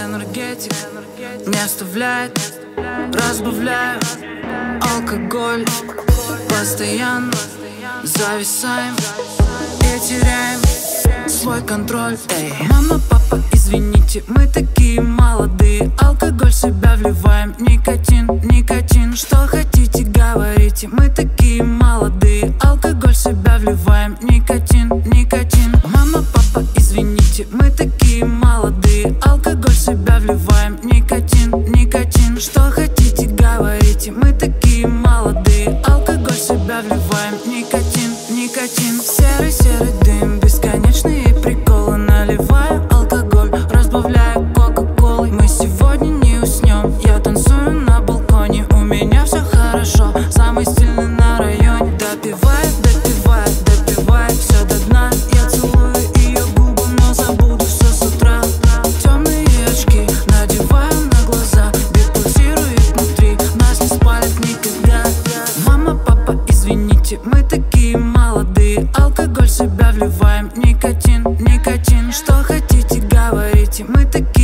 энергетик не оставляет, разбавляю алкоголь. Постоянно зависаем и теряем свой контроль. Эй. Мама, папа, извините, мы такие молодые. Алкоголь в себя вливаем, никотин, никотин. Что хотите, говорите, мы такие молодые. Алкоголь в себя вливаем, никотин, никотин. Мама, папа, извините, мы такие молодые. Алкоголь в себя вливаем, никотин, никотин. Что хотите, говорите, мы такие молодые. Алкоголь в себя вливаем, никотин, никотин. Серый-серый дым, бесконечные приколы. Наливаю алкоголь, разбавляю кока-колой. Мы сегодня не уснем, я танцую на балконе. У меня все хорошо, самый стильный на районе. Допиваю, допиваю, допиваю все до дна. Я целую ее губы, но забуду все с утра. Темные очки надеваю на глаза. Бит пульсирует внутри, нас не спалит никогда. Мама, папа, извините, мы такие молодые. Алкоголь в себя вливаем, никотин, никотин. Что хотите, говорите, мы такие